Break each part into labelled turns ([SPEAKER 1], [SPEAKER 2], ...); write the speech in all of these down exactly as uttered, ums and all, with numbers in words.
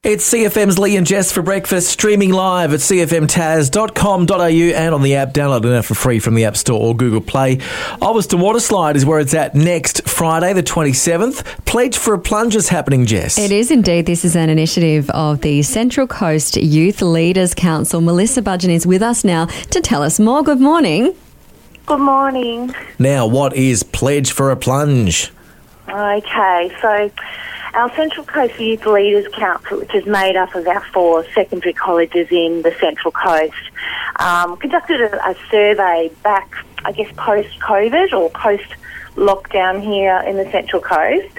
[SPEAKER 1] It's C F M's Lee and Jess for breakfast, streaming live at c f m taz dot com dot a u and on the app. Download it now for free from the App Store or Google Play. Ulverston Waterslide is where it's at next Friday, the twenty-seventh. Pledge for a Plunge is happening, Jess.
[SPEAKER 2] It is indeed. This is an initiative of the Central Coast Youth Leaders Council. Melissa Budgeon is with us now to tell us more. Good morning.
[SPEAKER 3] Good morning.
[SPEAKER 1] Now, what is Pledge for a Plunge?
[SPEAKER 3] Okay, so our Central Coast Youth Leaders Council, which is made up of our four secondary colleges in the Central Coast, um, conducted a, a survey back, I guess, post-COVID or post-lockdown here in the Central Coast.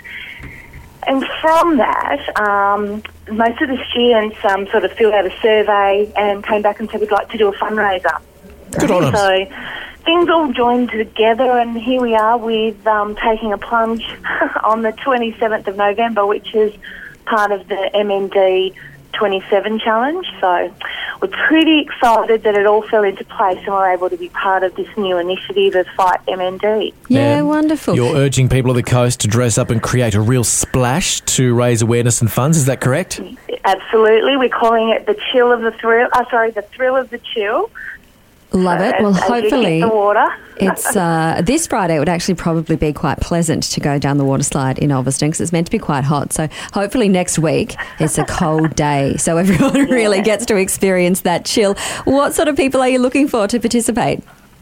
[SPEAKER 3] And from that, um, most of the students um, sort of filled out a survey and came back and said, we'd like to do a fundraiser.
[SPEAKER 1] Good on them.
[SPEAKER 3] So things all joined together, and here we are with um, taking a plunge on the twenty-seventh of November, which is part of the M N D twenty-seven challenge. So we're pretty excited that it all fell into place and we're able to be part of this new initiative of Fight M N D.
[SPEAKER 2] Yeah,
[SPEAKER 1] Now,
[SPEAKER 2] wonderful.
[SPEAKER 1] You're urging people of the coast to dress up and create a real splash to raise awareness and funds. Is that correct?
[SPEAKER 3] Absolutely. We're calling it the chill of the thrill. Uh, sorry, the thrill of the chill.
[SPEAKER 2] Love it.
[SPEAKER 3] As-
[SPEAKER 2] Well,
[SPEAKER 3] as you
[SPEAKER 2] hopefully
[SPEAKER 3] hit the water.
[SPEAKER 2] it's uh, this Friday. It would actually probably be quite pleasant to go down the water slide in Ulverston because it's meant to be quite hot. So hopefully next week it's a cold day, so everyone really gets to experience that chill. What sort of people are you looking for to participate?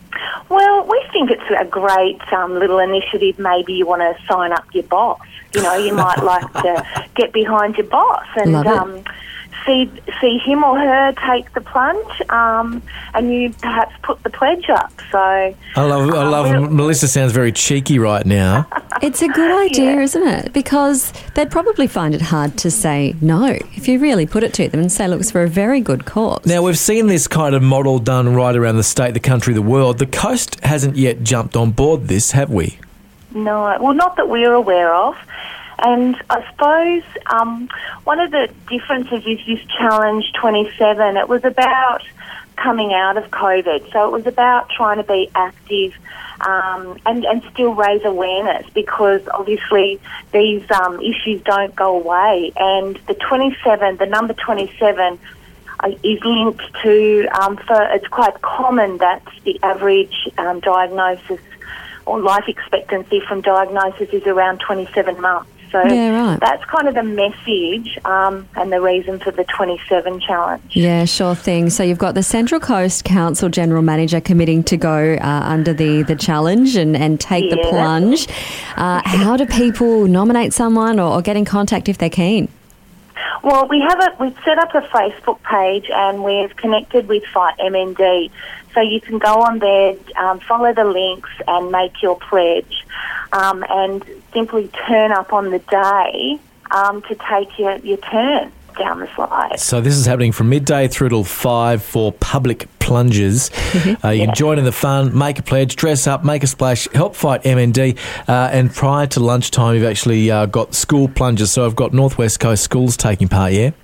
[SPEAKER 3] Well, we think it's a great um, little initiative. Maybe you want to sign up your boss. You know, you might like to get behind your boss and
[SPEAKER 2] Love it.
[SPEAKER 3] um, see see him or her take the plunge, um, and you perhaps put the pledge up. So
[SPEAKER 1] I love I love
[SPEAKER 3] we'll-
[SPEAKER 1] Melissa sounds very cheeky right now.
[SPEAKER 2] It's a good idea,
[SPEAKER 3] Yeah.
[SPEAKER 2] isn't it? Because they'd probably find it hard to say no if you really put it to them and say, look, it's for a very good cause.
[SPEAKER 1] Now, we've seen this kind of model done right around the state, the country, the world. The coast hasn't yet jumped on board this, have we?
[SPEAKER 3] No, well, not that we're aware of. And I suppose um, one of the differences is this Challenge twenty-seven. It was about coming out of COVID. So it was about trying to be active um, and, and still raise awareness, because obviously these um, issues don't go away. And the twenty-seven, the number twenty-seven, uh, is linked to, um, for, it's quite common that the average um, diagnosis or life expectancy from diagnosis is around twenty-seven months. So
[SPEAKER 2] Yeah, right.
[SPEAKER 3] that's kind of the message um, and the reason for the twenty-seven challenge.
[SPEAKER 2] Yeah, sure thing. So you've got the Central Coast Council General Manager committing to go uh, under the, the challenge and, and take the
[SPEAKER 3] Yeah.
[SPEAKER 2] plunge. Uh, how do people nominate someone or, or get in contact if they're keen?
[SPEAKER 3] Well, we have a we've set up a Facebook page and we've connected with Fight M N D, so you can go on there, um, follow the links, and make your pledge, um, and simply turn up on the day um, to take your, your turn down the slide.
[SPEAKER 1] So this is happening from midday through till five for public plunges. Uh, you can join in the fun, make a pledge, dress up, make a splash, help fight M N D. Uh, and prior to lunchtime, you've actually uh, got school plunges. So I've got North West Coast schools taking part, yeah?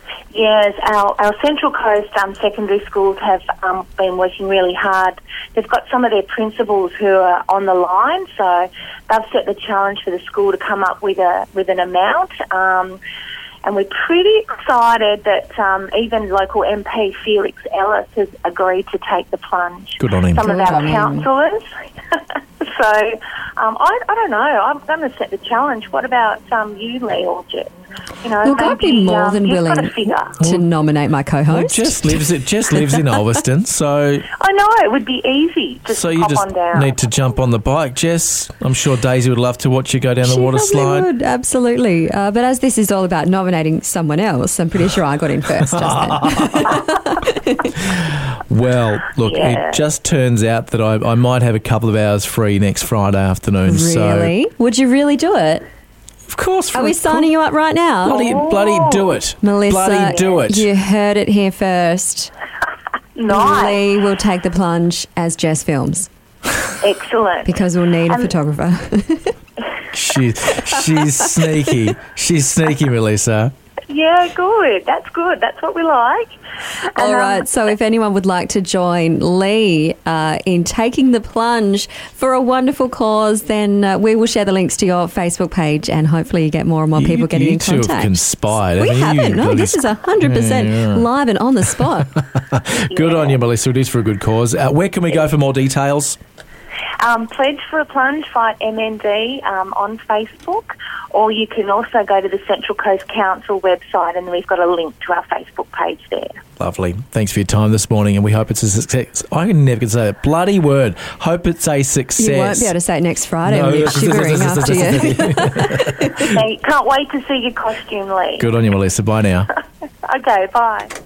[SPEAKER 3] Yes, our, our Central Coast um, secondary schools have um, been working really hard. They've got some of their principals who are on the line, so they've set the challenge for the school to come up with a with an amount. Um, and we're pretty excited that um, even local M P Felix Ellis has agreed to take the plunge.
[SPEAKER 1] Good on him.
[SPEAKER 3] Some of
[SPEAKER 2] Good
[SPEAKER 3] our
[SPEAKER 2] on him.
[SPEAKER 3] councillors. so um, I, I don't know. I'm going to set the challenge. What about um, you, Lee or Jess? You know,
[SPEAKER 2] Look, I'd be
[SPEAKER 3] maybe,
[SPEAKER 2] more
[SPEAKER 3] um,
[SPEAKER 2] than
[SPEAKER 3] you've got
[SPEAKER 2] willing
[SPEAKER 3] a figure.
[SPEAKER 2] to nominate my
[SPEAKER 1] Well,
[SPEAKER 2] co-host.
[SPEAKER 1] Jess lives, it, Jess lives in Ulverston, so
[SPEAKER 3] I know, it would be easy. Just
[SPEAKER 1] so you
[SPEAKER 3] pop
[SPEAKER 1] just
[SPEAKER 3] on down.
[SPEAKER 1] need to jump on the bike. Jess, I'm sure Daisy would love to watch you go down the
[SPEAKER 2] She
[SPEAKER 1] water
[SPEAKER 2] probably
[SPEAKER 1] slide.
[SPEAKER 2] would, absolutely. Uh, but as this is all about nominating someone else, I'm pretty sure I got in first just then.
[SPEAKER 1] Well, look,
[SPEAKER 3] Yeah.
[SPEAKER 1] it just turns out that I, I might have a couple of hours free next Friday afternoon. So,
[SPEAKER 2] Really? Would you really do it?
[SPEAKER 1] of course,
[SPEAKER 2] Are we signing you up right now?
[SPEAKER 1] Bloody, bloody do it.
[SPEAKER 2] Melissa,
[SPEAKER 1] bloody do it.
[SPEAKER 2] you heard it here first.
[SPEAKER 3] Nice.
[SPEAKER 2] Lee will take the plunge as Jess films
[SPEAKER 3] Excellent.
[SPEAKER 2] because we'll need a
[SPEAKER 3] Um,
[SPEAKER 2] photographer.
[SPEAKER 1] She, she's sneaky. She's sneaky, Melissa.
[SPEAKER 3] Yeah, good. That's good. That's what we like.
[SPEAKER 2] All
[SPEAKER 3] And, um,
[SPEAKER 2] right. So if anyone would like to join Lee uh, in taking the plunge for a wonderful cause, then uh, we will share the links to your Facebook page, and hopefully you get more and more people
[SPEAKER 1] you,
[SPEAKER 2] getting
[SPEAKER 1] you
[SPEAKER 2] in
[SPEAKER 1] two
[SPEAKER 2] contact.
[SPEAKER 1] have conspired.
[SPEAKER 2] We
[SPEAKER 1] haven't you?
[SPEAKER 2] haven't. No,
[SPEAKER 1] Bloody
[SPEAKER 2] this is one hundred percent
[SPEAKER 1] Yeah, yeah.
[SPEAKER 2] live and on the spot.
[SPEAKER 1] Good
[SPEAKER 3] Yeah.
[SPEAKER 1] on you, Melissa. It is for a good cause. Uh, where can we go for more details?
[SPEAKER 3] Um, Pledge for a Plunge, Fight M N D um, on Facebook, or you can also go to the Central Coast Council website, and we've got a link to our Facebook page there.
[SPEAKER 1] Lovely. Thanks for your time this morning, and we hope it's a success. I can never can say that bloody word. Hope it's a success.
[SPEAKER 2] You won't be able to say it next Friday
[SPEAKER 1] No,
[SPEAKER 2] when you're
[SPEAKER 1] this is-
[SPEAKER 2] shivering
[SPEAKER 1] this is-
[SPEAKER 2] after
[SPEAKER 1] this
[SPEAKER 2] you.
[SPEAKER 1] is-
[SPEAKER 3] So, can't wait to see your costume, Lee.
[SPEAKER 1] Good on you, Melissa. Bye now.
[SPEAKER 3] Okay, bye.